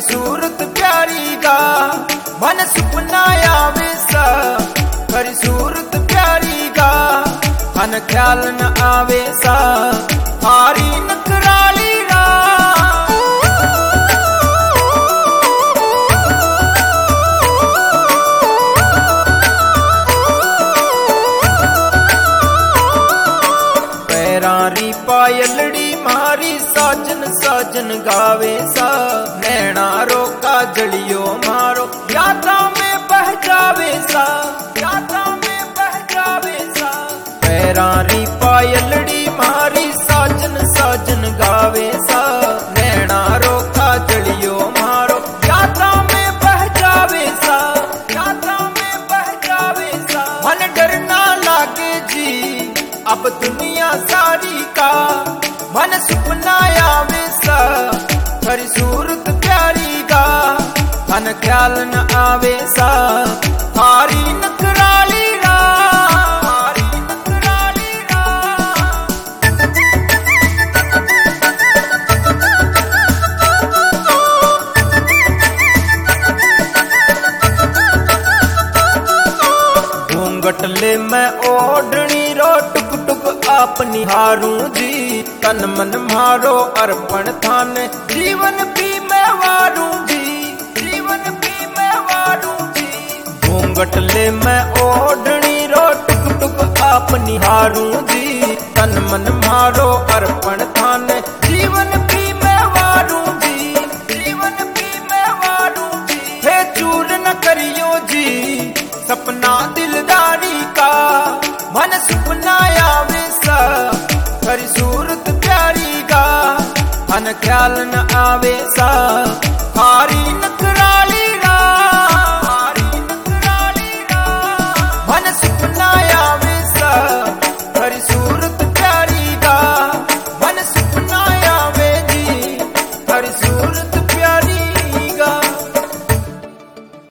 सूरत प्यारी गा मन सुपना आवे सा खरी सूरत प्यारी गा मन ख्याल न आवे सा हारी नकराली रा पैरारी पायलड़ी मारी साजन साजन गावे सा नैना रोका जड़ियो मारो यादा में बह जावे सा यादा में बह जावे सा पैरारी पायलड़ी मारी साजन साजन गावे सा नैना रोका जड़ियो मारो यादा में बह जावे सा यादा में बह जावे सा मन डर ना लागे जी अब दुनिया सारी का मन सुपना आवे सा खरी सूरत प्यारी गा मन ख्याल न आवे सा हारी नकराली रा हारी नकराली रा घूंघट ले मैं ओढ़नी रो टुक टुक आप निहारूं जी तन मन मारो अर्पण थाने जीवन भी मैं वारूं जी जीवन भी मैं वारूं जी घूंघट ले मैं ओढ़नी रो टुक टुक आप निहारूं जी तन मन मारो अर्पण थाने जीवन भी मैं वारूं जी जीवन भी मैं वारूं जी हे चूर न करियो जी सपना दिलदारी का मन सुपना आवे सा खरी सूरत प्यारी गा मन ख्याल न आवे सा